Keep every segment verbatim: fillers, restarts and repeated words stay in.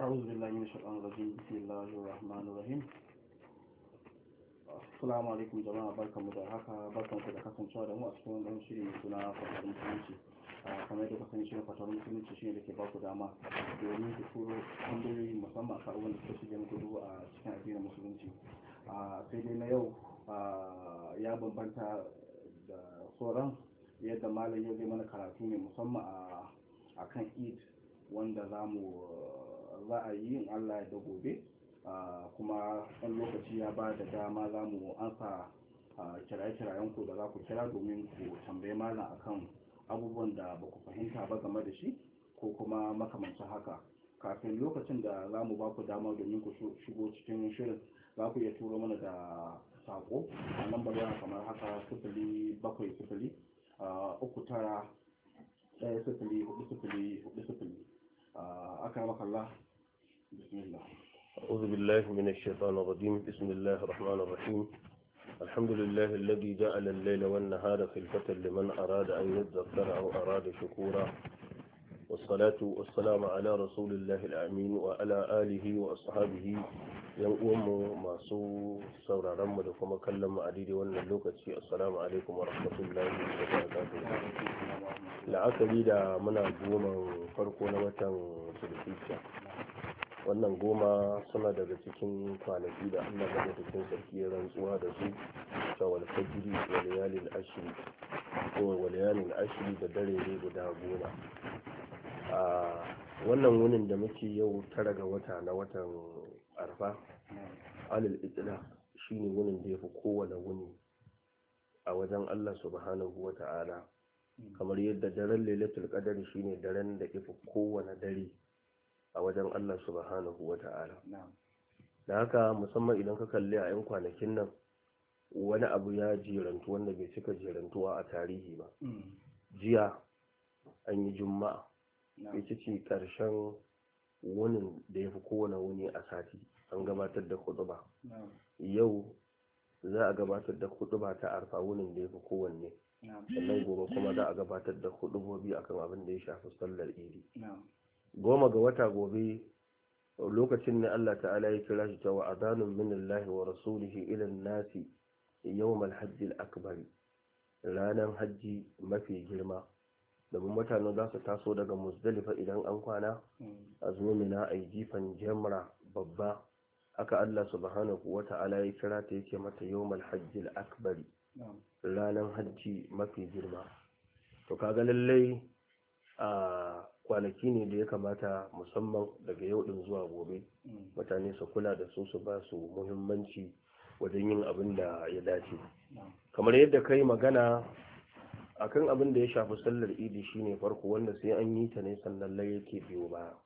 أعوذ بالله من الشيطان الرجيم بسم الله الرحمن الرحيم Assalamu alaikum jama'a, barkanmu da haka, barkanku da kasancewa da mu a cikin wannan shiri mai suna fatar musulunci. Kamar yadda kasan shirin fatar musulunci shine da ke ba ku dama domin ku turo tambayoyi musamman kan abubuwan da suka shige muku duhu a cikin addinin musulunci. Sai dai na yau ya bambanta da sauran yadda malam yau zai mana karatu ne musamman a kan Eid wanda za mu za a yi in Allah ya da gobe. Uh, kuma ɗan lokaci ya ba da dama za mu ansa uh, kiraye-kirayen ku da za ku kira domin ku tambaye malam akan abubuwan da ba ku fahimta ba game da shi ko kuma makamancin haka. Kafin lokacin da za mu ba ku dama domin ku shigo cikin shirin, za ku iya turo mana da sako a lambar yana kamar haka sifili bakwai sifili uku tara ɗaya sifili hudu sifili hudu sifili. Aka maka Allah, bismillah. أعوذ بالله من الشيطان الرجيم بسم الله الرحمن الرحيم الحمد لله الذي جعل الليل والنهار خلفة لمن أراد أن يذكر أو أراد شكورا والصلاة والسلام على رسول الله الأمين وعلى آله وأصحابه ينقوم معصو سورة رمض وكما كلم عديد والنلوكة السلام عليكم ورحمة الله وبركاته لعكري دا منا قوما فرقنا وطن سلسيسة wannan goma suna daga cikin kwanaki da Allah daga cikin sarki ya rantsuwa da su ta wal fajri wa layalil ashri ko wa layalil ashri da dare ne guda goma. A wannan wunin da muke yau tara ga wata na watan arfa alal itla shine wunin da yafi kowane wuni a wajen Allah subhanahu wa ta'ala, kamar yadda daren lailatul qadr shine daren da yafi kowane dare a wajen Allah subhanahu wa ta'ala. Da haka musamman idan ka kalli a 'yan kwanakin nan wani abu ya jerantu wanda bai cika jerantuwa a tarihi ba. Jiya an yi juma'a, ita ce ƙarshen wunin da ya fi kowane wuni a sati, an gabatar da huɗuba. Yau za a gabatar da huɗuba ta arfa wunin da ya fi kowanne. Sannan gobe kuma za a gabatar da huɗubobi akan abin da ya shafi sallar idi. Goma ga wata gobe lokacin ne Allah ta'ala ya kira shi cewa adanun minallahi wa rasulihi ila nasi yawmal hajjil akbar, ranar hajji mafi girma, domin mutane za su taso daga Muzdalifa idan an kwana a zo Mina a yi jifan jamra babba. Aka Allah subhanahu wa ta'ala ya kira ta yake mata yawmal hajjil akbar, ranar hajji mafi girma. To kaga lallai a kwanaki ne da ya kamata musamman daga yau din zuwa gobe mutane su kula da su su ba su muhimmanci wajen yin abin da ya dace. Kamar yadda kai magana akan abin da ya shafi sallar idi shine farko wanda sai an yi ta ne sannan lai yake biyo baya.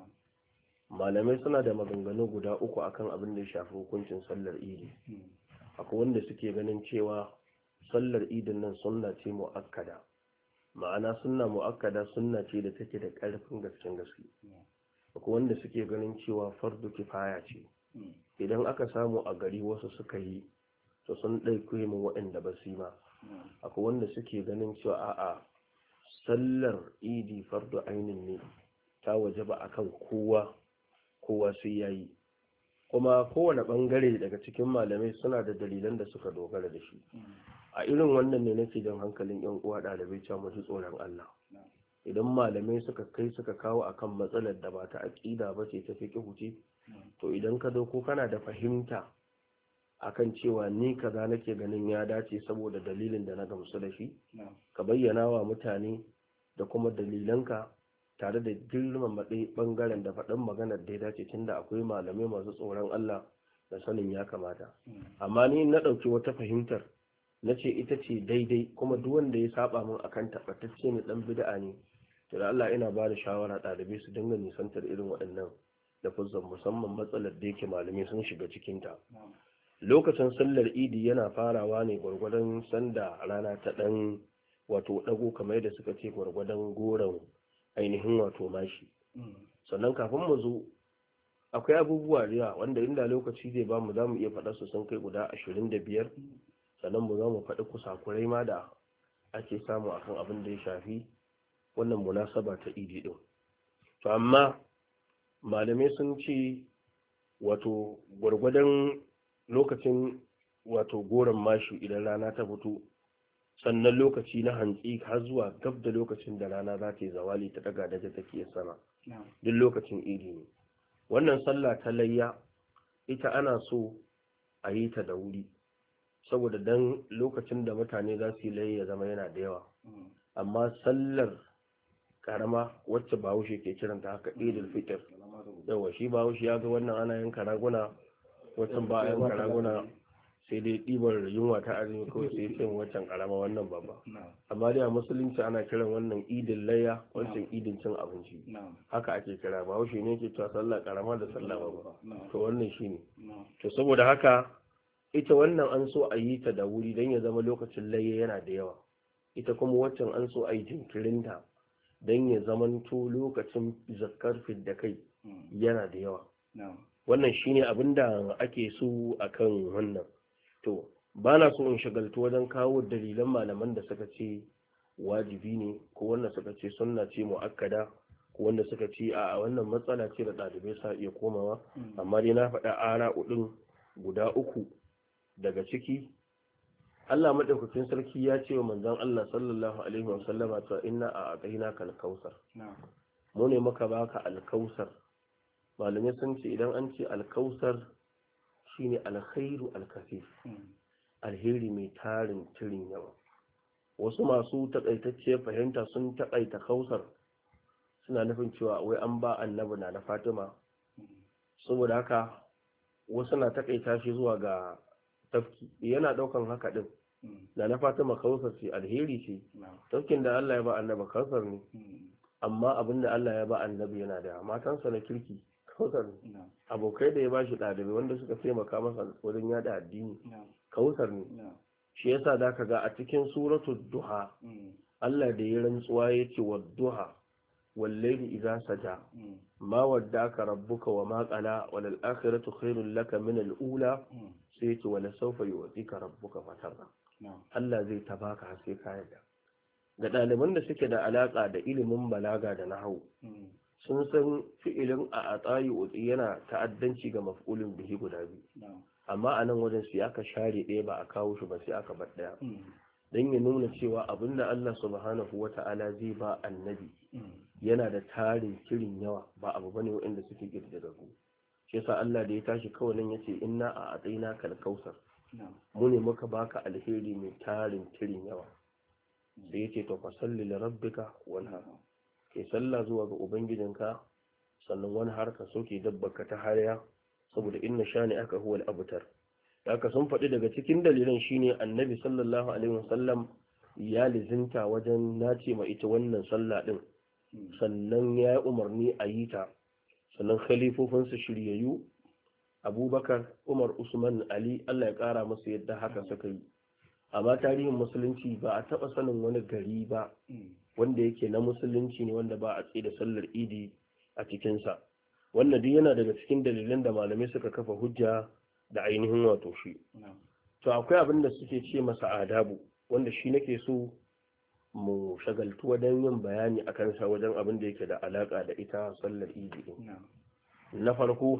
Malamai suna da maganganu guda uku akan abin da ya shafi hukuncin sallar idi. Akwai wanda suke ganin cewa sallar idin nan sunna ce mu'akkada, ma'ana sunna mu'akkada sunna ce da take da ƙarfin gasken gaske. Akwai wanda suke ganin cewa fardu kifaya ce, idan aka samu a gari wasu suka yi to sun ɗauke mu waɗanda ba su yi ba. Akwai wanda suke ganin cewa a'a sallar idi fardu ainin ne, ta wajaba akan kowa kowa sai yayi. Kuma kowane ɓangare daga cikin malamai suna da dalilan da suka dogara da shi. A irin wannan ne nake jan hankalin yan uwa ɗalibai cewa mu ji tsoron Allah. Idan malamai suka kai suka kawo akan matsalar da ba ta aqida ba ce ta fiqh ce, to idan ka zo ko kana da fahimta akan cewa ni kaza nake ganin ya dace saboda dalilin da na gamsu da shi, ka bayyana wa mutane da kuma dalilanka tare da girmama ɗaya ɓangaren da faɗin maganar da ya dace, tunda akwai malamai masu tsoron Allah da sanin ya kamata. Amma ni na ɗauki wata fahimtar na ce ita ce daidai, kuma duk wanda ya saba min akan tabbatacce ne dan bid'a ne, to da Allah ina ba da shawara ɗalibai su dinga nisantar irin waɗannan lafuzan, musamman matsalar da yake malamai sun shiga cikin ta. Lokacin sallar idi yana farawa ne gwargwadon sanda rana ta dan wato dago, kamar yadda suka ce gwargwadon goron ainihin wato mashi. Sannan kafin mu zo akwai abubuwa da yawa wanda inda lokaci zai ba mu za mu iya faɗa su sun kai guda ashirin da biyar. Sannan mu za mu faɗi kusakurai ma da ake samu akan abin da ya shafi wannan munasaba ta idi din. To amma malamai sun ce wato gwargwadon lokacin wato goron mashi idan rana ta fito sannan lokaci na hantsi har zuwa gab da lokacin da rana za ta yi zawali ta daga daga take sama duk lokacin idi ne. Wannan sallah ta layya ita ana so a yi ta da wuri saboda dan lokacin da mutane za su yi layya zama yana da yawa, amma sallar karama wacce bahaushe ke kiranta haka idul fitr yawa shi bahaushe ya ga wannan ana yanka raguna wancan ba a yanka raguna sai dai ɗibar yunwa ta azumi kawai sai cin wancan karama wannan babba, amma dai a musulunci ana kiran wannan idin layya wancan idin cin abinci haka ake kira bahaushe ne ke cewa sallah karama da sallah babba to wannan shine. To saboda haka ita wannan an so a yi ta da wuri don ya zama lokacin layya yana da yawa, ita kuma waccan an so a yi jinkirinta don ya zamanto lokacin zakkar fidda kai yana da yawa. Wannan shine abin da ake so akan wannan. To ba na so in shagaltu wajen kawo dalilan malaman da suka ce wajibi ne ko wanda suka ce sunna ce mu'akkada ko wanda suka ce a wannan matsala ce da ɗalibai sa iya komawa, amma dai na faɗa ara udin guda uku daga ciki. Allah madaukakin sarki ya ce wa manzon Allah sallallahu alaihi wa sallama ta inna a aqaina kal kausar, mu ne maka baka alkausar. Malamai sun ce idan an ce alkausar shine alkhairu alkasir, alheri mai tarin tirin yawa. Wasu masu takaitacciyar fahimta sun takaita kausar suna nufin cewa wai an ba annabi na na Fatima, saboda haka wasu na takaita shi zuwa ga tafki, yana daukan haka din da na Fatima kausar ce alheri ce, tafkin da Allah ya ba annabi kausar ne, amma abinda Allah ya ba annabi yana da matansa na kirki kausar ne, abokai da ya ba shi ɗalibai wanda suka taimaka masa wajen yada addini kausar ne. Shi yasa da ka ga a cikin suratul duha Allah da ya rantsuwa ya ce wa duha wallahi idza saja ma waddaka rabbuka wa ma qala wal akhiratu khairul laka min al ula, sai ya ce wala sawfa yu'tika rabbuka fatarda. Allah zai tabaka har sai ka yarda. Ga ɗaliban da suke da alaka da ilimin balaga da nahwu sun san fi'ilin a atsayi utsi yana ta'addanci ga maf'ulin bihi guda biyu, amma a nan wajen sai aka share ɗaya ba a kawo shi ba sai aka bar ɗaya don ya nuna cewa abinda Allah subhanahu wata'ala zai ba annabi yana da tarin kirin yawa, ba abu bane waɗanda suke girgirarru. shi yasa Allah da ya tashi kawai nan yace inna a atsaina kal kausar, mu ne muka baka alheri mai tarin kirin yawa. sai yace to fasalli li rabbika wanhar, ke sallah zuwa ga ubangijinka sannan wani harka soke dabbaka ta hariya saboda inna shani aka huwal abutar. haka sun faɗi daga cikin dalilan shine annabi sallallahu alaihi wasallam ya lizinta wajen nace ma ita wannan sallah din, sannan ya yi umarni a yi ta, sannan khalifofinsa shiryayyu abubakar umar usman ali Allah ya ƙara musu yadda haka suka yi. amma tarihin musulunci ba a taɓa sanin wani gari ba wanda yake na musulunci ne wanda ba a tsaye da sallar idi a cikinsa. wannan duk yana daga cikin dalilan da malamai suka kafa hujja da ainihin wato shi. to akwai abin da suke ce masa adabu wanda shi nake so mu shagaltu wajen yin bayani a kansa wajen abin da yake da alaka da ita sallar idi din. na farko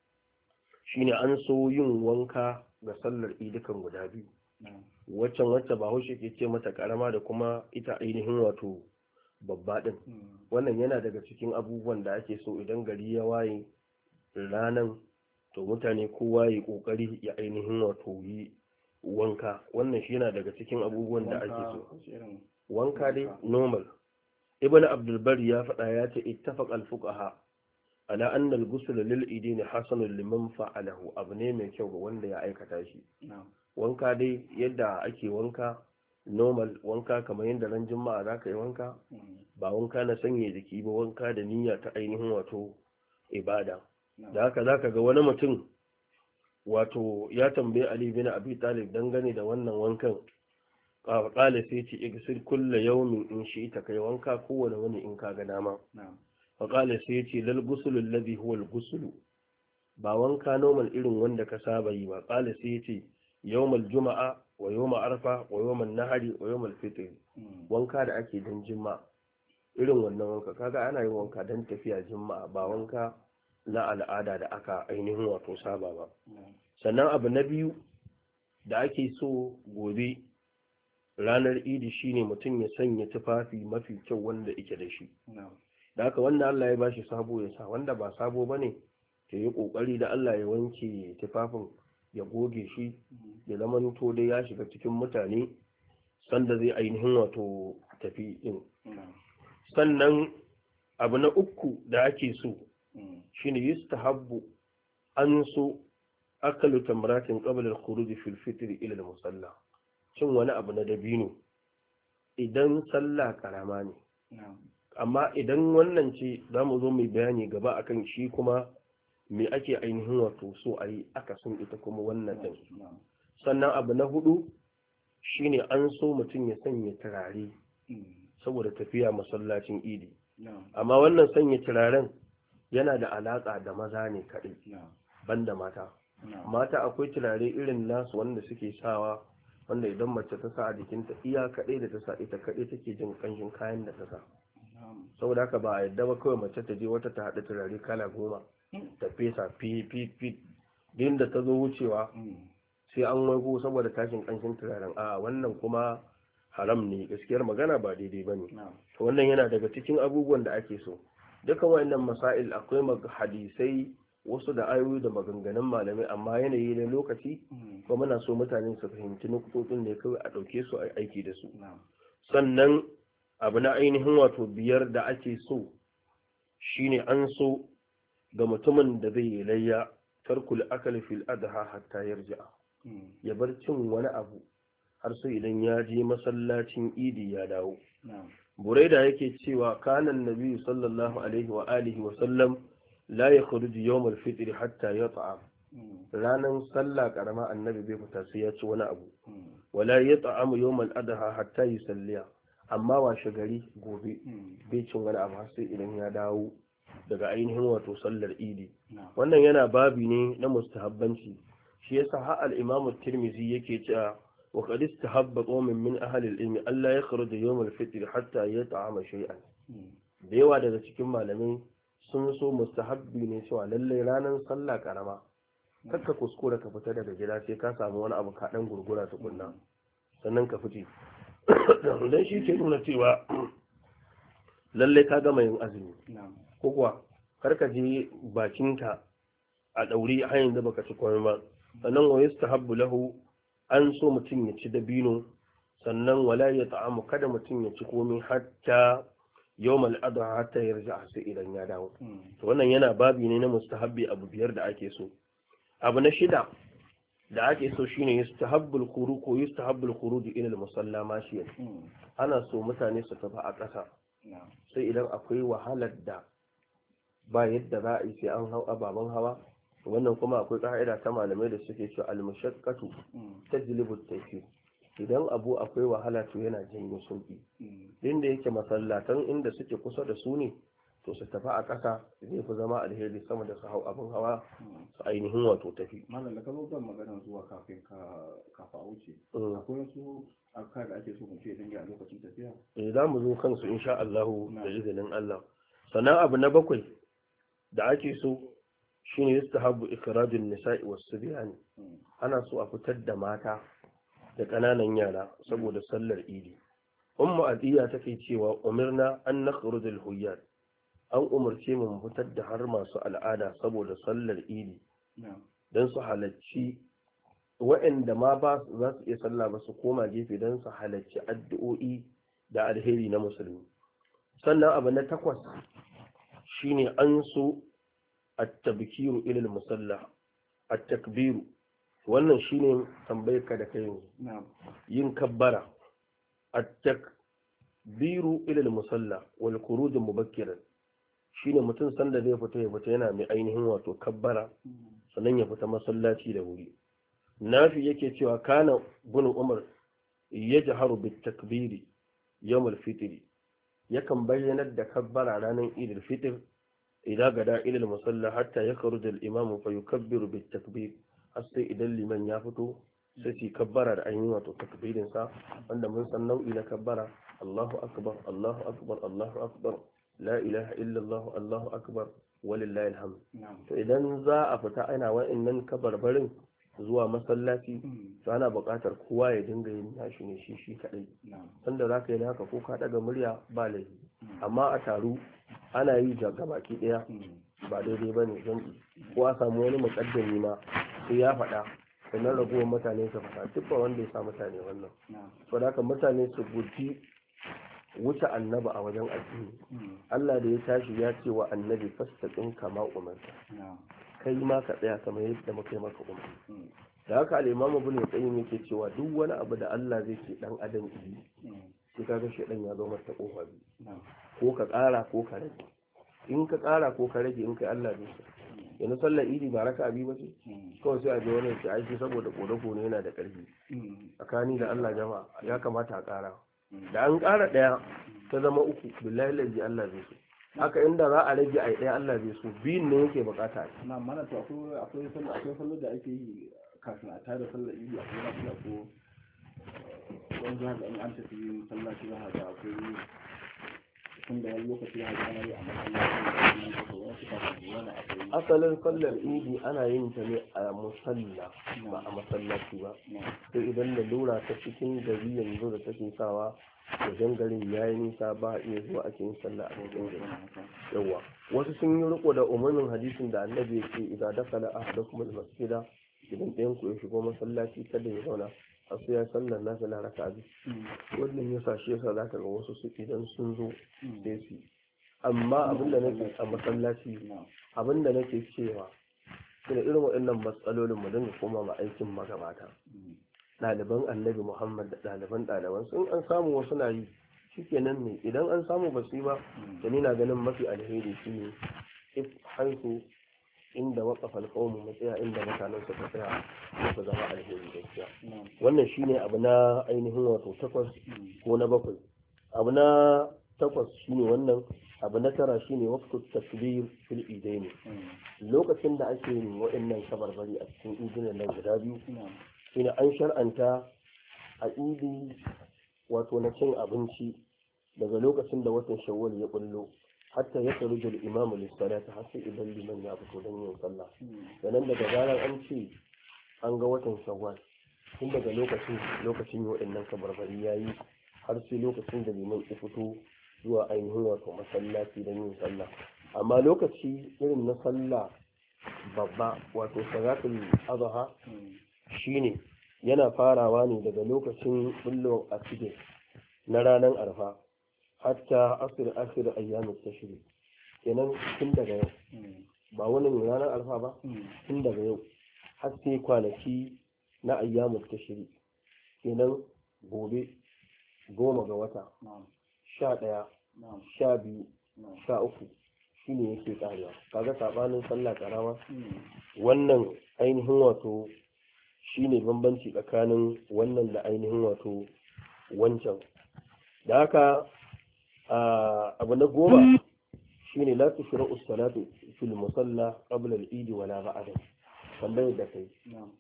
shine an so yin wanka ga sallar idi kan guda biyu, waccan wacce bahaushe ke ce mata karama da kuma ita ainihin wato babba din. wannan yana daga cikin abubuwan da ake so idan gari ya waye ranan to mutane kowa ya kokari ya ainihin wato yi wanka. wannan shi yana daga cikin abubuwan da ake so. wanka dai normal. ibn abdul bar ya faɗa ya ce ittafaq al fuqaha ala anna al ghusl lil idin hasanun liman fa'alahu, abu ne mai kyau ga wanda ya aikata shi. wanka dai yadda ake wanka normal, wanka kamar yadda ran juma'a za ka yi wanka, ba wanka na sanya jiki ba, wanka da niyya ta ainihin wato ibada. da haka za ka ga wani mutum wato ya tambaye Ali bin Abi Talib dangane da wannan wankan, qala sai ce igsil kulla yawmin in shi ta kai wanka kowane wani in ka ga dama. fa qala sai ce lal ghusl alladhi huwa al ghusl, ba wanka normal irin wanda ka saba yi ba. qala sai ce yawmal juma'a wa yawma arfa wa yawman nahari wa yawmal fitr, wanka da ake dan juma'a irin wannan wanka. kaga ana yin wanka dan tafiya juma'a, ba wanka na al'ada da aka ainihin wato saba ba. Sannan abu na biyu da ake so gobe ranar idi shine mutum ya sanya tufafi mafi kyau wanda yake da shi. Da haka wanda Allah ya bashi sabo ya sa, wanda ba sabo bane to yi kokari da Allah ya wanke tufafin ya goge shi ya zama to dai ya shiga cikin mutane sanda zai ainihin wato tafi din. Sannan abu na uku da ake so shine yustahabbu an so akalu tamratin qabla al-khuruj fi al-fitr ila al-musalla. Cin wani abu na dabino idan sallah karama ne. Amma idan wannan ce za mu zo mai bayani gaba akan shi kuma me ake ainihin wato so a yi akasin ita kuma wannan ɗin. Sannan abu na hudu shine an so mutum ya sanya turare saboda tafiya masallacin idi. Amma wannan sanya turaren yana da alaƙa da maza ne kaɗai banda mata. Mata akwai turare irin nasu wanda suke sawa wanda idan mace ta sa a jikinta iya kaɗai da ta sa ita kaɗai take jin ƙanshin kayan da ta sa. Saboda haka ba a yadda ba kawai mace ta je wata ta haɗa turare kala goma ta fesa fi fi fi din da ta zo wucewa sai an waigo saboda tashin ƙanshin turaren. A wannan kuma haram ne, gaskiyar magana ba daidai ba ne. To wannan yana daga cikin abubuwan da ake so. Dukan wayannan masail akwai hadisai wasu da ayoyi da maganganun malamai, amma yanayi na lokaci kuma muna so mutane su fahimci nukutotsin da kawai a ɗauke su a aiki da su. Sannan abu na ainihin wato biyar da ake so shine an so ga mutumin da zai yi layya tarkul akali fil adha hatta yarji'a, ya bar cin wani abu har sai idan ya je masallacin idi ya dawo. Buraida yake cewa kanan nabi sallallahu alaihi wa alihi wa sallam la yakhruju yawm al-fitr hatta yat'a. Ranan sallah karama annabi bai fita sai ya ci wani abu. Wala yat'amu yawm al-adha hatta yusalliya. Amma washe gari gobe bai cin wani abu sai idan ya dawo daga ainihin wato sallar idi. Wannan yana babi ne na mustahabbanci. Shi yasa har al-Imam at-Tirmidhi yake cewa wa qad istahabba qawmin min ahli al-ilm alla yakhruju yawm al-fitr hatta yat'ama shay'an. Da yawa daga cikin malamai sun so mustahabbi ne cewa lalle ranar sallah karama kakka kuskura ka fita daga gida sai ka samu wani abu ka dan gurgura tukunna sannan ka fice. Dan shi ke nuna cewa lalle ka gama yin azumi ko kuwa karka je bakinka a dauri hanyar da baka ci komai ba. Sannan wa yastahabbu lahu an so mutum ya ci dabino, sannan wala ya ta'amu kada mutum ya ci komai hatta yawmal adha hatta yarja sai idan ya dawo. To wannan yana babi ne na mustahabbi abu biyar da ake so. Abu na shida da ake so shine yustahabbul khuruj ko yustahabbul khuruj ila al-musalla mashiyan. Ana so mutane su tafi a ƙasa sai idan akwai wahalar da ba yadda za a yi sai an hau ababen hawa. Wannan kuma akwai ka'ida ta malamai da suke cewa al-mushaqqatu tajlibu at-taysir. Idan abu akwai wahala to yana janyo sauki. Inda yake masallatan inda suke kusa da su ne to su tafi a ƙasa zai fi zama alheri sama da su hau abin hawa su ainihin wato tafi. Malam da ka zo kan magana zuwa kafin ka kafa wuce akwai wasu aka da ake so mu ce dinga a lokacin tafiya. Eh za mu zo kansu insha Allah da izinin Allah. Sannan abu na bakwai da ake so shine yastahabbu ikhrajun nisa'i was-sibyan. Ana so a fitar da mata da ƙananan yara saboda sallar idi. Ummu Adiya take cewa umirna an nakhruj al-huyyat. An umarce mu fitar da har masu al'ada saboda sallar idi don su halarci waɗanda ma ba za su iya sallah ba su koma gefe don su halarci addu'o'i da alheri na musulmi. Sannan abu na takwas shine an so at-tabkiru ila al-musalla, at-takbiru. Wannan shine tambayar ka da kai yin kabbara, at-takbiru ila al-musalla wal khuruj mubakkiran. Shine mutum sanda zai fita ya fita yana mai ainihin wato kabbara sannan ya fita masallaci da wuri. Nafi yake cewa kana bin Umar yajharu bit takbiri yawm al-fitr, yakan bayyanar da kabbara ranar Eid al-Fitr idan gada ila al-musalla hatta yakhruj al-imam fa yukabbiru bit takbir, har sai idan liman ya fito sai shi kabbara da ainihin wato takbirin sa wanda mun san nau'i na kabbara Allahu akbar Allahu akbar Allahu akbar la ilaha illa Allah Allahu akbar walillahi alhamd. To idan za a fita ana wa'annan kabarbarin zuwa masallaci to ana buƙatar kowa ya dinga yin nashi ne shi shi kaɗai sanda za ka yi haka ko ka ɗaga murya ba laifi amma a taru ana yi ga baki ɗaya ba daidai ba ne don ko a samu wani muƙaddami ma sai ya faɗa sannan ragowar mutane su faɗa duk ba wanda ya sa mutane wannan to da haka mutane su guji wuce annaba a wajen addini Allah da ya tashi ya ce wa annabi fastaqim kama umarta kai ma ka tsaya kamar yadda muka yi maka umar da haka al-imam ibn qayyim yake cewa duk wani abu da Allah zai ce dan adam yi sai kaga shedan ya zo masa kofa biyu ko ka ƙara ko ka rage in ka ƙara ko ka rage in kai Allah zai so yanzu sallar idi ba raka abi ba ce kawai sai a je wani sai aiki saboda kodako ne yana da ƙarfi tsakani da Allah jama'a ya kamata a ƙara da an ƙara ɗaya ta zama uku billahi lazi Allah zai so haka inda za a rage a ɗaya Allah zai so biyun ne yake bukata na mana to akwai akwai sallar akwai sallar da ake yi kafin a tada sallar idi akwai lafiya ko wani za ga an tafi masallaci za ga akwai tun da wani lokaci za ga ana yi a masallaci asalin sallar idi ana yin ta ne a musalla ba a masallaci ba sai idan da lura ta cikin gari yanzu da take sawa wajen garin ya yi nisa ba a iya zuwa ake yin sallah a cikin gari yawa wasu sun yi riko da umarnin hadisin da annabi ya ce idan dakala ahadakum al-masjida idan ɗayan ku ya shigo masallaci kada ya zauna a su ya sallar nasa na raka abi wannan ya sa shi yasa zaka ga wasu su idan sun zo sai su amma abinda nake a masallaci abinda nake cewa da irin waɗannan matsalolin mu dinga koma ma aikin magabata ɗaliban annabi muhammad da ɗaliban ɗaliban sun an samu wasu na yi shikenan ne idan an samu ba su yi ba da ni na ganin mafi alheri shi ne if haihu inda waƙafa alƙawmu mu tsaya inda mutanen suka tsaya suka zama alheri gaskiya wannan shine abu na ainihin wato takwas ko na bakwai abu na takwas shine wannan abu na tara shine waqtu takbir fil idaini lokacin da ake yin waɗannan kabarbari a cikin idinan nan guda biyu shine an shar'anta a idi wato na cin abinci daga lokacin da watan shawwal ya bullo hatta ya taru da imamu lissalata har sai idan liman ya fito don yin sallah sannan daga zarar an ce an ga watan shawwal tun daga lokacin lokacin waɗannan kabarbari yayi har sai lokacin da liman ya fito zuwa ainihin wato masallaci don yin sallah amma lokaci irin na sallah babba wato salatul adha shine yana farawa ne daga lokacin bullon asibiti na ranar arfa hatta asir asir ayyamin tashri kenan tun daga yau ba wani ranar arfa ba tun daga yau har sai kwanaki na ayyamin tashri kenan gobe goma ga wata sha ɗaya sha biyu sha uku shine yake karewa kaga sabanin sallah karama wannan ainihin wato shine bambanci tsakanin wannan da ainihin wato wancan da haka abu na goma shine la tushra'u salatu fil musalla qabla al-eid wala ba'da tambayar da kai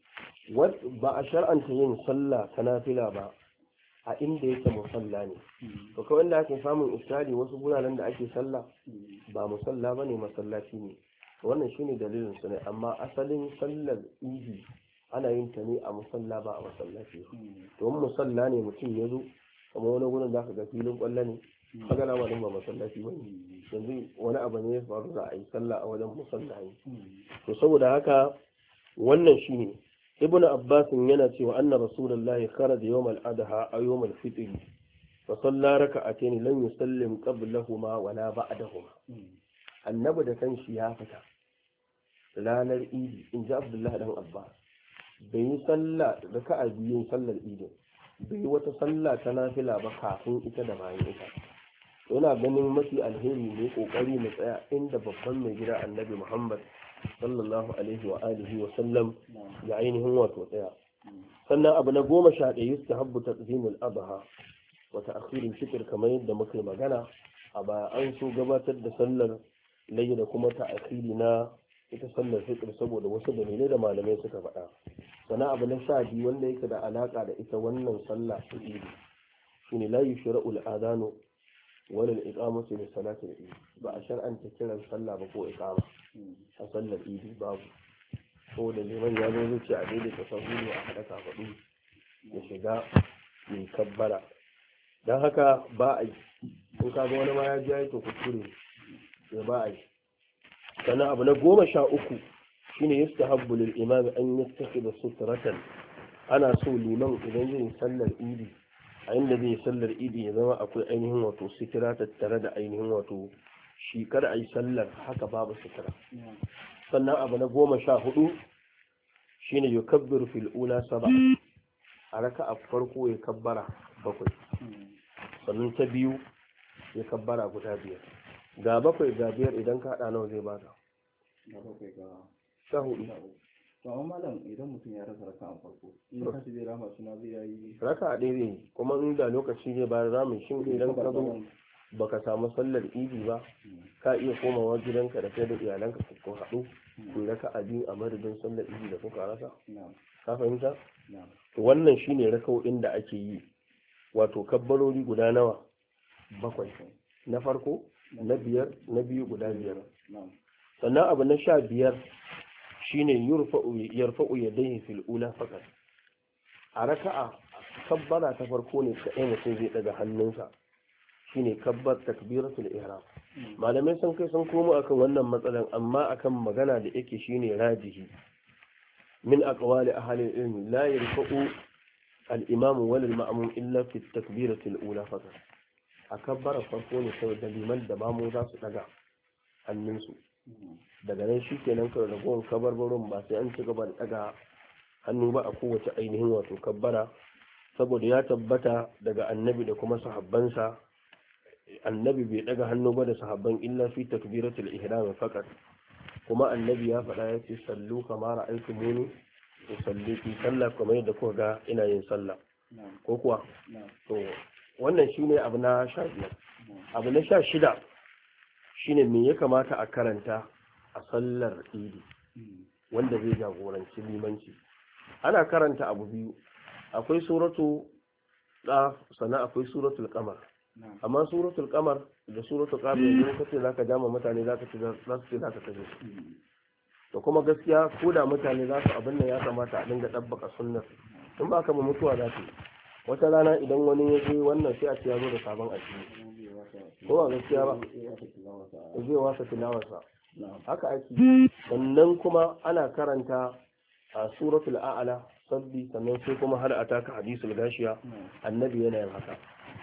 ba a shar'anta yin sallah ta nafila ba a inda yake musalla ne to kawai da ake samun isali wasu guraren da ake sallah ba musalla bane masallaci ne wannan shine dalilin su ne amma asalin sallar idi ana yin ta ne a musalla ba a masallaci to in musalla ne mutum ya zo kamar wani gurin da aka ga filin kwallo ne kaga na wani ba masallaci bane yanzu wani abu ne ya faru da a yi sallah a wajen musalla ne to saboda haka wannan shine ibnu abbas yana cewa anna rasulullahi kharaja yawm al-adha aw yawm al-fitr fa salla raka'atayn lam yusallim qablahuma wala ba'dahuma annabi da kanshi ya fita ranar idi in ji abdullahi dan abbas bai yi sallah raka'a biyu sallar idi bai yi wata sallah ta nafila ba kafin ita da bayan ita yana ganin mafi alheri ne kokari mu tsaya inda babban mai gida annabi muhammad sallallahu alaihi wa alihi wa sallam da ainihin wato tsaya sannan abu na goma sha ɗaya yustahabbu taqdimul adha wa ta'khirul fitr kamar yadda muka yi magana a baya an so gabatar da sallar layya da kuma ta'khiri na ita sallar fitr saboda wasu dalilai da malamai suka faɗa sannan abu na sha biyu wanda yake da alaka da ita wannan sallah ta idi shine la yushra'ul adanu wani iqamatu li salati al-eid ba a shar'anta kiran sallah ba ko iqama a sallar idi babu ko da liman ya zo zuci a daidai ta sahu ne a haɗa kafaɗu ya shiga mai kabbara don haka ba a yi in ka ga wani ma ya ji ya yi to kuskure ya ba a yi sannan abu na goma sha uku shine yustahabbu lil imam an yattakhidha sutratan ana so liman idan zai sallar idi a inda zai sallar idi ya zama akwai ainihin wato sitira tattare da ainihin wato shi kada a yi sallar haka babu sitira sannan abu na goma sha hudu shine yukabbiru fil ula saba a raka a farko ya kabbara bakwai sannan ta biyu ya kabbara guda biyar ga bakwai ga biyar idan ka haɗa nawa zai baka ga bakwai ga sha hudu to amma malam idan mutum ya rasa raka a farko in ka zai rama suna zai yi raka a ɗaya zai kuma inda lokaci zai bayar zamu shin idan ka zo baka samu sallar idi ba ka iya komawa gidanka da kai da iyalanka ku haɗu ku raka a biyu a madadin sallar idi da kuka rasa ka fahimta to wannan shine raka'o'in da ake yi wato kabbarori guda nawa bakwai na farko na biyar na biyu guda biyar sannan abu na sha biyar shine yurfa'u yarfa'u yadayhi fil ula faqat a raka'a kabbara ta farko ne kai mutum zai daga hannunsa shine kabbar takbiratul ihram malamai sun kai sun komo akan wannan matsalan amma akan magana da yake shine rajihi min aqwali ahli ilmi la yarfa'u al-imam wal al-ma'mum illa fi takbiratul ula faqat a kabbara farko ne sai da liman da mamu za su daga hannunsu daga nan shikenan kawai ragowar kabarbarin ba sai an ci gaba da daga hannu ba a kowace ainihin wato kabbara saboda ya tabbata daga annabi da kuma sahabbansa annabi bai daga hannu ba da sahabban illa fi takbiratul ihram faqat kuma annabi ya faɗa ya ce sallu kama ra'aytumuni usalli fi sallah kamar yadda kuka ga ina yin sallah ko kuwa to wannan shine abu na sha biyar abu na sha shida shine me ya kamata a karanta a sallar idi wanda zai jagoranci limanci ana karanta abu biyu akwai suratu da sannan akwai suratul qamar amma suratul qamar da suratul qamar yanzu kace zaka jama mutane zaka ce za su ce zaka tafi to kuma gaskiya ko da mutane za su abin nan ya kamata a dinga dabbaka sunnar in ba ka ba mutuwa za su wata rana idan wani ya je wannan sai a ce ya zo da sabon addini ko ba gaskiya ba zai wasa tilawarsa haka ake sannan kuma ana karanta a suratul a'la sabbi sannan sai kuma har a taka hadisul gashiya annabi yana yin haka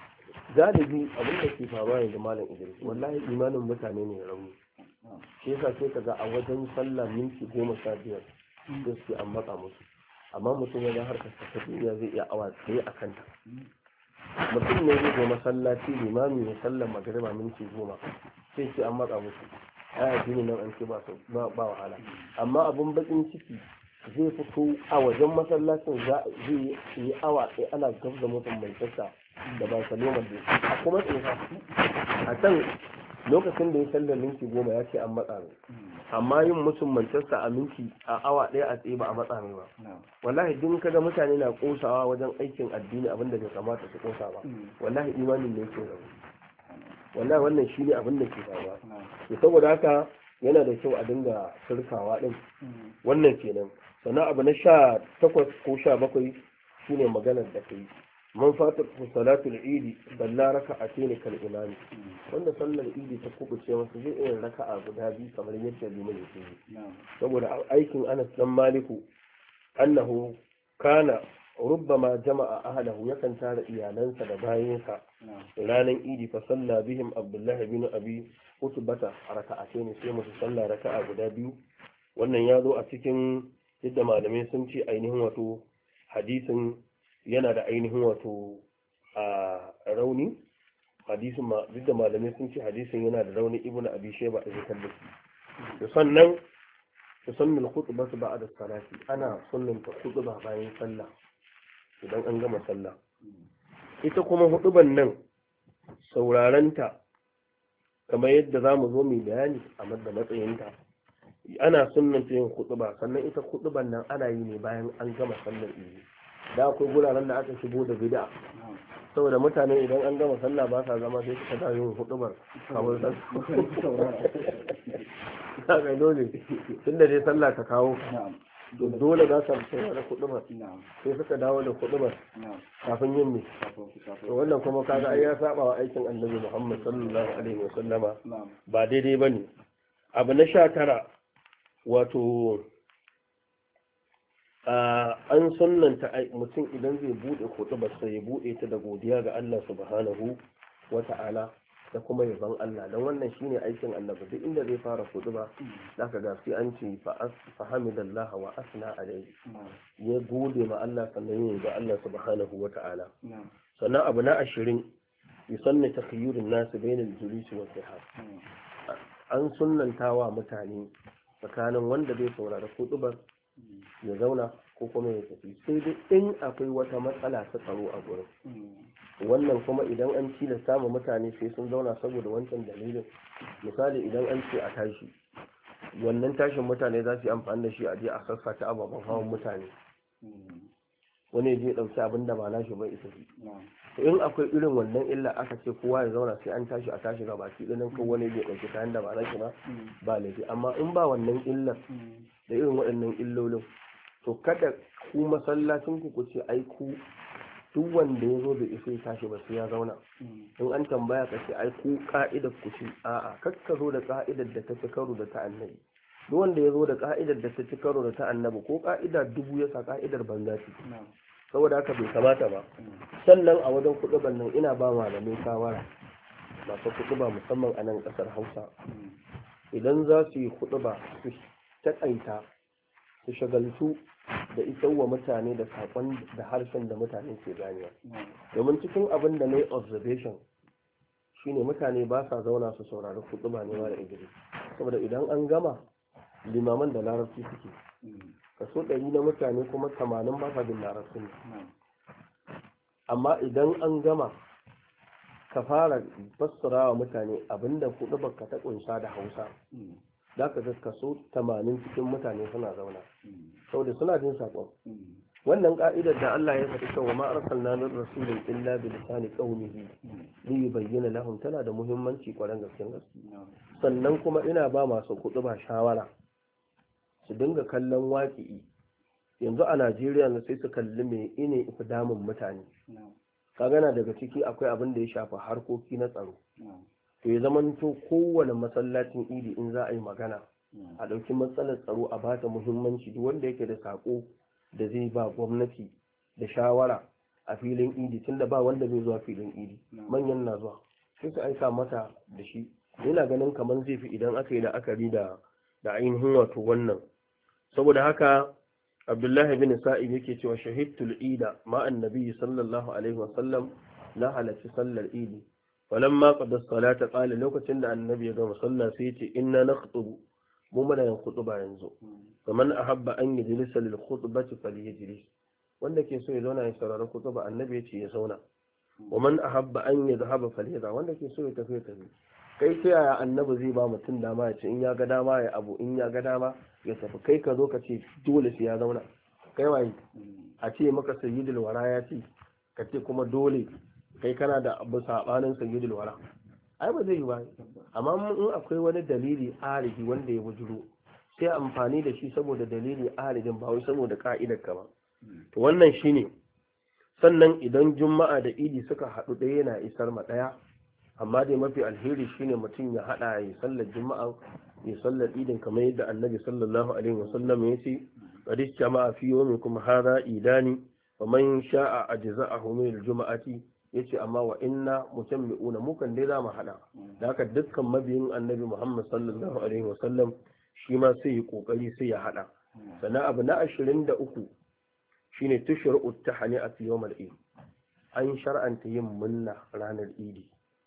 galibi abin da ke faruwa yanzu malam Idris wallahi imanin mutane ne rauni shi yasa sai kaga a wajen sallah minti goma sha biyar gaske an matsa musu amma mutum ya harkar ta duniya zai iya awa tsaye a kanta mutum ne zai zo masallaci limami ya sallar magariba minti goma sai ce an matsa musu aya jini nan an ce ba wahala amma abun bakin ciki zai fito a wajen masallacin zai yi awa ɗaya ana gabza mutum mai tsaka da ba salomar da a kuma tsofa a can lokacin da ya sallar minti goma ya ce an matsa mai amma yin mutum manchester a minti a awa ɗaya a tsaye ba a matsa mai ba wallahi duk kaga mutane na kosawa wajen aikin addini abinda bai kamata su kosa ba wallahi imanin ne yake rabu wallahi wannan shi ne abin da ke faruwa to saboda haka yana da kyau a dinga sirkawa din wannan kenan sannan abu na sha takwas ko sha bakwai shine maganar da kai man fata salatul idi balla raka'atayn kal imam wanda sallar idi ta kubuce masa zai iya raka'a guda biyu kamar yadda liman yake yi saboda aikin Anas dan Maliku annahu kana rubbama jama'a ahlahu yakan tara iyalansa da bayansa ranar idi fa salla bihim Abdullah bin Abi Utbata raka'atayn sai musu salla raka'a guda biyu wannan ya zo a cikin yadda malamai sun ce ainihin wato hadisin yana da ainihin wato a rauni hadisin ma duk da malamai sun ce hadisin yana da rauni ibnu abi shayba a zikan da shi sannan tusannu al-khutbah ba'da salati ana sunnanta khutba bayan sallah idan an gama sallah ita kuma huduban nan saurarenta kamar yadda zamu zo mu bayani a madda matsayinta ana sunnanta yin khutba sannan ita khutban nan ana yi ne bayan an gama sallar idi da akwai guraren da aka shigo da bid'a saboda mutane idan an gama sallah ba sa zama sai suka ta yin hudubar kamar san ka ga dole tunda dai sallah ta kawo to dole za su saurara hudubar sai suka dawo da hudubar kafin yin ne to wannan kuma kaga ai ya saba wa aikin annabi Muhammad sallallahu alaihi wasallama ba daidai bane. Abu na sha tara wato an sunnanta mutum idan zai bude hudubar sai ya bude ta da godiya ga Allah subhanahu wata'ala da kuma yaban Allah dan wannan shine aikin annabi duk inda zai fara huduba zaka ga sai an ce fa hamidallah wa asna alayhi ya gode ma Allah sannan ya ga Allah subhanahu wata'ala. Sannan abu na ashirin yusanna takhayyurun nas bainal julus wa sihab an sunnantawa mutane tsakanin wanda zai saurari hudubar ya zauna ko kuma ya tafi sai dai in akwai wata matsala ta tsaro a gurin wannan kuma idan an tilasta ma mutane sai sun zauna saboda wancan dalilin misali idan an ce a tashi wannan tashin mutane za su yi amfani da shi a je a sassata ababen hawan mutane wani je ɗauki abin da ba nashi bai isa shi in akwai irin wannan illa aka ce kowa ya zauna sai an tashi a tashi ga baki ɗinin kan wani je ɗauki kayan da ba nashi ba ba laifi amma in ba wannan illar da irin waɗannan illolin to kada ku masallacin ku ku ce ai ku duk wanda ya zo da isa ya tashi ba sai ya zauna in an tambaya ka ce ai ku ka'idar ku ce a'a kakka zo da ka'idar da ta ci karo da ta annabi duk wanda ya zo da ka'idar da ta ci karo da ta annabi ko ka'ida dubu ya sa ka'idar banza ce saboda haka bai kamata ba. Sannan a wajen kuɗuban nan ina ba malamai shawara masu kuɗuba musamman a nan ƙasar Hausa idan za su yi kuɗuba su taƙaita su shagaltu da isar wa mutane da saƙon da harshen da mutane ke ganewa domin cikin abin da na yi observation shine mutane ba sa zauna su saurari kuɗuba ne ma da igiri saboda idan an gama limaman da larabci suke kaso ɗari na mutane kuma tamanin ba sa bin larabci ne amma idan an gama ka fara fassara wa mutane abinda kuɗubar ka ta ƙunsa da hausa za ka ga kaso tamanin cikin mutane suna zauna saboda suna jin saƙon wannan ka'idar da Allah ya faɗi cewa ma arsalna min rasulin illa bi lisani qaumihi li yubayyana lahum tana da muhimmanci kwaran gaskiyar gaske sannan kuma ina ba masu kuɗuba shawara su dinga kallon waƙi'i yanzu a Najeriya ne sai su kalli me ine ifdamin mutane kaga na daga ciki akwai abin da ya shafi harkoki na tsaro to ya zamanto kowane masallacin idi in za a yi magana a ɗauki matsalar tsaro a bata muhimmanci duk wanda yake da saƙo da zai ba gwamnati da shawara a filin idi tunda ba wanda zai zuwa filin idi manyan na zuwa sai su aika mata da shi yana ganin kamar zai fi idan aka yi da akari da da ainihin wato wannan saboda haka Abdullahi bin Sa'id yake cewa shahidtul ida ma annabi sallallahu alaihi wa sallam la halati sallar idi falamma qada as-salata qala lokacin da annabi ya gama sallah sai yace inna nakhutubu mu muna yin khutuba yanzu faman ahabba an yajlisa lil khutbati falyajlis wanda ke so ya zauna ya saurari khutuba annabi yace ya zauna wa man ahabba an yadhhaba falyadha wanda ke so ya tafi ya tafi kai ta yaya annabi zai ba mutum dama ya ce in ya ga dama ya abu in ya ga dama ya tafi kai ka zo ka ce dole sai ya zauna kai waye a ce maka sayyidul wara ya ce ka ce kuma dole kai kana da abu sabanin sayyidul wara ai ba zai yi ba amma in akwai wani dalili aridi wanda ya bujuro sai amfani da shi saboda dalili aridin ba wai saboda ka'idar ka ba to wannan shine sannan idan juma'a da idi suka haɗu ɗaya yana isar ma ɗaya amma dai mafi alheri shine mutum ya haɗa ya sallar juma'a ya sallar idin kamar yadda annabi sallallahu alaihi wasallam ya ce qad jama'a fi yawmikum hadha idani wa man sha'a ajza'ahu min al-jum'ati yace amma wa inna mutammi'una mu kan dai zamu hada da haka dukkan mabiyin annabi Muhammad sallallahu alaihi wasallam shi ma sai ya kokari sai ya hada sannan abu na ashirin da uku shine tushru'u tahni'a fi yawm al-eid an shar'anta yin munna ranar idi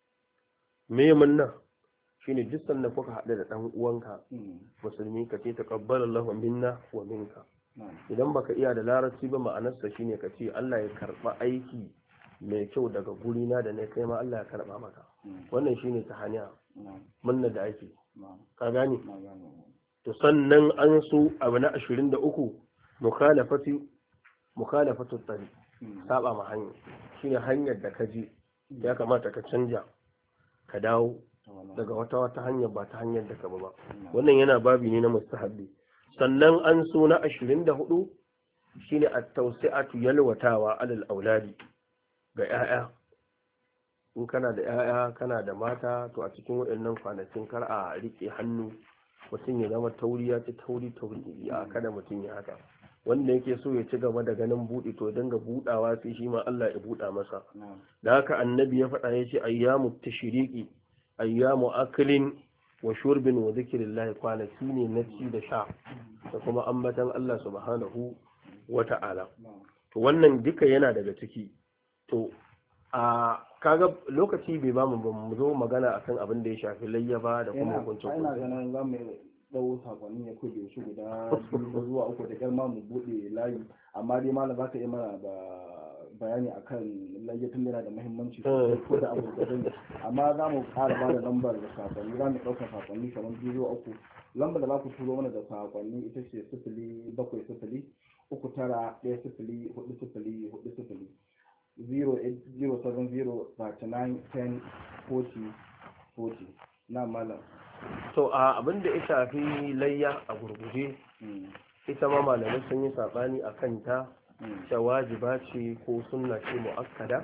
me munna shine duk sanda kuka hada da dan uwanka musulmi ka ce taqabbalallahu minna wa minka idan baka iya da larabci ba ma'anarsa shine ka ce Allah ya karba aiki mai kyau daga gurina da ne kai ma Allah ya karba maka wannan shine tahaniya munna da ake ka gane to sannan an so abu na ashirin da uku mukhalafati mukhalafatu tariq saba ma hanya shine hanyar da ka je ya kamata ka canja ka dawo daga wata wata hanyar ba ta hanyar da ka ba wannan yana babi ne na mustahabbi. Sannan an so na ashirin da hudu shine at-tawsi'atu yalwatawa alal auladi ga 'ya'ya. In kana da 'ya'ya kana da mata to a cikin waɗannan kwanakin kar a rike hannu mutum ya zama tauri ya ci tauri tauri a kada mutum ya haka. Wanda yake so ya ci gaba da ganin buɗe to dinga buɗawa sai shi ma Allah ya buɗa masa. Da haka annabi ya faɗa ya ce ayyamu tashriqi ayyamu aklin wa shurbin wa zikrillah, kwanaki ne na ci da sha da kuma ambatan Allah subhanahu wa ta'ala. To wannan duka yana daga ciki. To a kaga lokaci bai ba mu ba mu zo magana akan abin da ya shafi layyaba da kuma hukuncin ina ganin za mu dau sakonni ya kube shi guda biyu zuwa uku da girma mu bude layi, amma dai malam za ka yi mana da bayani akan layyatun yana da muhimmanci sosai ko da abu da zai, amma za mu ƙara ba da lambar da sakonni, za mu ɗaukar sakonni kamar biyu zuwa uku. Lambar da za ku turo mana da sakonni ita ce sifili bakwai sifili uku tara ɗaya sifili hudu sifili hudu sifili zero eight zero seven zero thirty nine ten forty forty. Na malam. To a abin da ya shafi layya a gurguje ita ma malamai sun yi saɓani a kanta cewa wajiba ce ko sunna ce mu'akkada.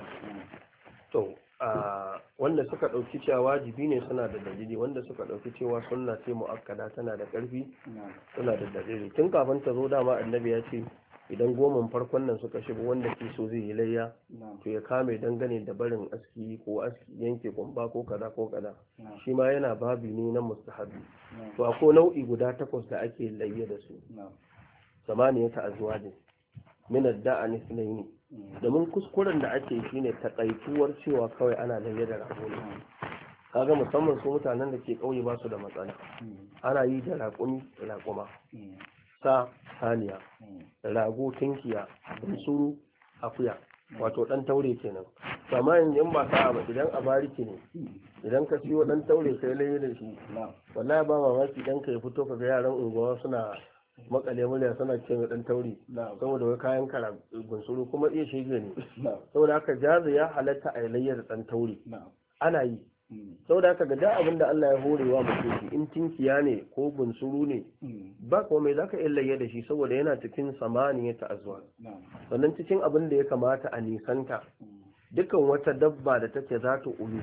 To a wanda suka ɗauki cewa wajibi ne suna da dalili, wanda suka ɗauki cewa sunna ce mu'akkada tana da ƙarfi suna da dalili. Tun kafin ta zo dama annabi ya ce idan goman farkon nan suka shigo wanda ke so zai yi layya to ya kame dangane da barin aski ko aski yanke kumba ko kaza ko kaza, shi ma yana babi ne na mustahabi. To akwai nau'i guda takwas da ake layya da su, samaniya ta azwaji min ad-da'ani sunaini. Domin kuskuren da ake shine takaituwar cewa kawai ana layya da rago ne. Kaga musamman su mutanen da ke kauye ba su da matsala, ana yi da raƙumi raƙuma, sa saniya, rago tinkiya, bunsuru akuya, wato dan taure kenan. Amma yanzu in ba sa'a ba idan a bariki ne idan ka siyo dan taure kai laye da shi wallahi ba mamaki dan ka ya fito ka ga yaran unguwa suna makale murya suna ce mai dan taure saboda wai kayan kara bunsuru kuma iya shege ne. Saboda haka jaza ya halatta a layya da dan taure ana yi. Saboda haka ga da abin da Allah ya horewa mutum in tinkiya ne ko bunsuru ne ba kuma mai zaka illayya da shi saboda yana cikin samaniya ta azwa. Sannan cikin abin da ya kamata a nisanta dukan wata dabba da take za ta ulu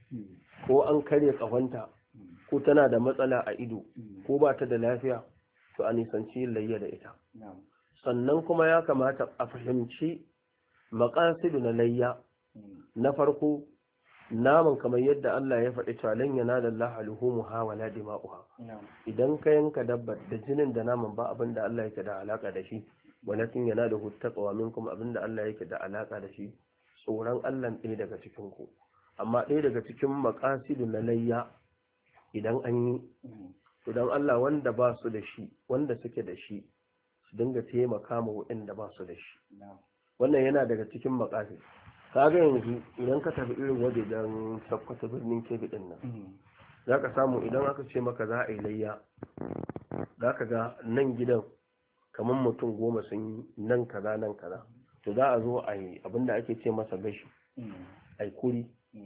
ko an karya kafanta ko tana da matsala a ido ko ba ta da lafiya to a nisanci layya da ita. Sannan kuma ya kamata a fahimci maqasidu na layya. Na farko naman kamar yadda Allah ya faɗi cewa lan yanala Allah luhumuha wala dima'uha. Idan ka yanka dabbar da jinin da naman ba abin da Allah yake da alaka da shi, walakin yanaluhu taqwa minkum, abin da Allah yake da alaka da shi tsoron Allah ɗaya daga cikin ku. Amma ɗaya daga cikin maqasidu na layya idan an yi idan Allah wanda ba su da shi wanda suke da shi su dinga taimaka ma waɗanda ba su da shi. Wannan yana daga cikin maqasid. Kaga yanzu idan ka tafi irin wajejen Sokoto birnin Kebbi din nan za ka samu idan aka ce maka za a yi layya za ka ga nan gidan kamar mutum goma sun yi nan kaza nan kaza, to za a zo a yi abinda ake ce masa gashi a yi kuri.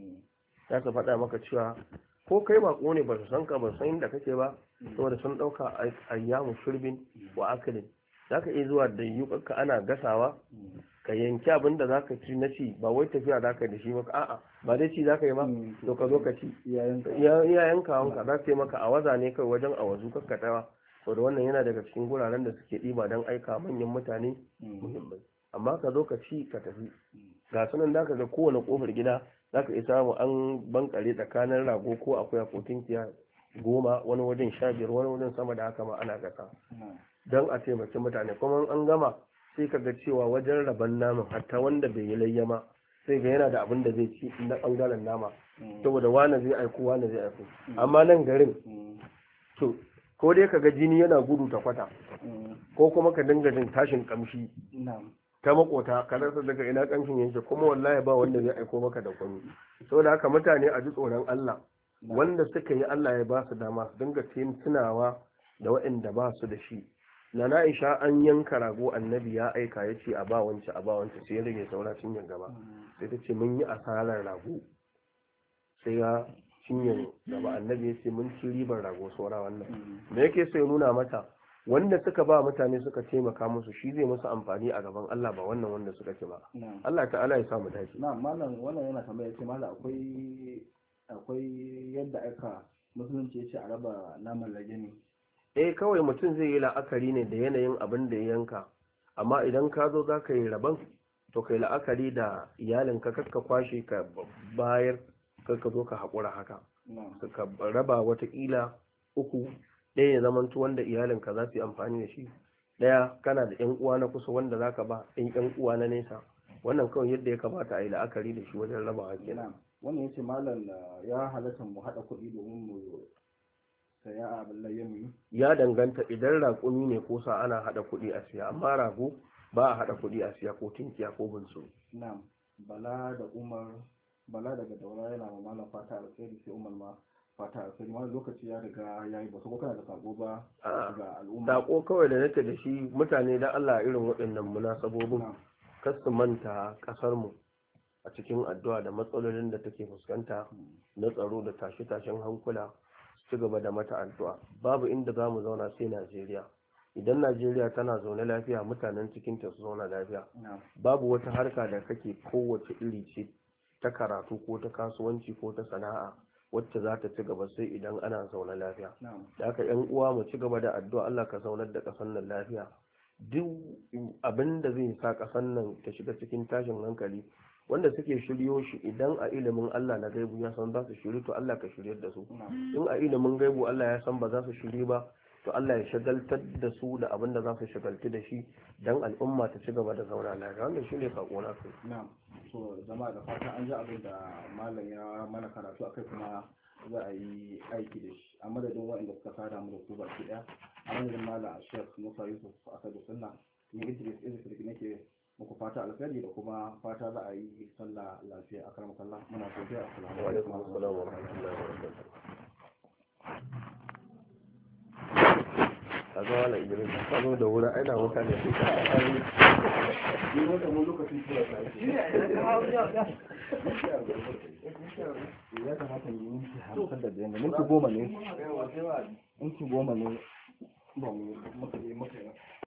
Za su faɗa maka cewa ko kai bako ne ba su san ka ba san inda kake ba saboda sun ɗauka ayyamu shurbin wa akalin. Za ka iya zuwa da yuƙarka ana gasawa ka yanki abin da za ka ci na ci, ba wai tafiya za ka da shi maka a'a ba dai ci za ka yi ba to ka zo ka ci iyayen kawanka za su yi maka a waza ne kai wajen a wazu kakkatawa. to da wannan yana daga cikin guraren da suke ɗiba don aika manyan mutane muhimmai. Amma ka zo ka ci ka tafi ga sunan da ka ga kowane kofar gida za ka iya samu an bankare tsakanin rago ko akwai ko tinkiya goma, wani wajen sha biyar, wani wajen sama da haka ma ana gasa don a taimaki mutane. Kuma an gama sai ka ga cewa wajen rabon naman hatta wanda bai yi layyama sai ga yana da abin da zai ci na bangaren nama saboda wani zai aiko wani zai aiko. Amma nan garin to ko dai ka ga jini yana gudu ta kwata ko kuma ka dinga jin tashin kamshi ta makota ka rasa daga ina kamshin yanke, kuma wallahi ba wanda zai aiko maka da kwami. Saboda haka mutane a ji tsoron Allah, wanda suka yi Allah ya ba su dama su dinga tunawa da waɗanda ba su da shi na Aisha an yanka rago annabi ya aika ya ce a ba wance a ba wance sai ya rage saura cinyar gaba sai ta ce mun yi asarar rago sai ya cinyar gaba annabi ya ce mun ci ribar rago saura wannan me yake so ya nuna mata wanda suka ba mutane suka taimaka musu shi zai musu amfani a gaban Allah ba wannan wanda suka ci ba Allah ta'ala ya samu dace na malam wannan yana tambaya ce malam akwai akwai yadda aka musulunci ya ce a raba naman rage ne eh kawai mutum zai yi la'akari ne da yanayin abin da ya yanka amma idan ka zo za ka yi rabon to kai la'akari da iyalinka kakka kwashe ka bayar kakka zo ka haƙura haka ka raba watakila uku ɗaya ya zamantu wanda iyalinka za su yi amfani da shi ɗaya kana da 'yan uwa na kusa wanda za ka ba ɗan 'yan uwa na nesa wannan kawai yadda ya kamata a yi la'akari da shi wajen raba kenan wannan ya ce malam ya halatta mu haɗa kuɗi domin mu saya abin layyan ya danganta idan raƙumi ne ko sa ana haɗa kuɗi a siya amma rago ba a haɗa kuɗi a siya ko tinkiya ko bunsu. na'am bala da umar bala daga daura yana ma malam fata alkhairi sai umar ma fata alkhairi ma lokaci ya riga ya yi ba su ko kana da sako ba ga al'umma sako kawai da nake da shi mutane da Allah irin waɗannan munasabobin kar su manta ƙasar mu a cikin addu'a da matsalolin da take fuskanta na tsaro da tashe-tashen hankula ci gaba da mata addu'a babu inda za mu zauna sai Najeriya idan Najeriya tana zaune lafiya mutanen cikin ta su zauna lafiya babu wata harka da kake kowace iri ce ta karatu ko ta kasuwanci ko ta sana'a wacce za ta ci gaba sai idan ana zaune lafiya da haka yan uwa mu ci gaba da addu'a Allah ka zaunar da ƙasar nan lafiya duk abin da zai sa ƙasar nan ta shiga cikin tashin hankali wanda suke shiryo shi idan a ilimin Allah na gaibu ya san za su shiri to Allah ka shiryar da su in a ilimin gaibu Allah ya san ba za su shiri ba to Allah ya shagaltar da su da abin da za su shagaltu da shi dan al'umma ta ci gaba da zauna lafiya wannan shine sako na kai na'am so jama'a da fatan an ji abin da malam ya mana karatu akai kuma za a yi aiki da shi a madadin waɗanda suka fara mu da ku baki ɗaya a madadin malam Sheikh Musa Yusuf Asadu Sunna ni Idris Idris nake muku fata alkhairi da kuma fata za a yi sallah lafiya a karamar sallah muna godiya assalamu alaikum wa rahmatullahi wa barakatuh kaga wala Idris ka zo da wuri aina mutane su ka tsari ni wanda mun lokacin tura ta shi ya kamata mu yi minti hamsin da biyar minti goma ne minti goma ne ba mu muka yi muka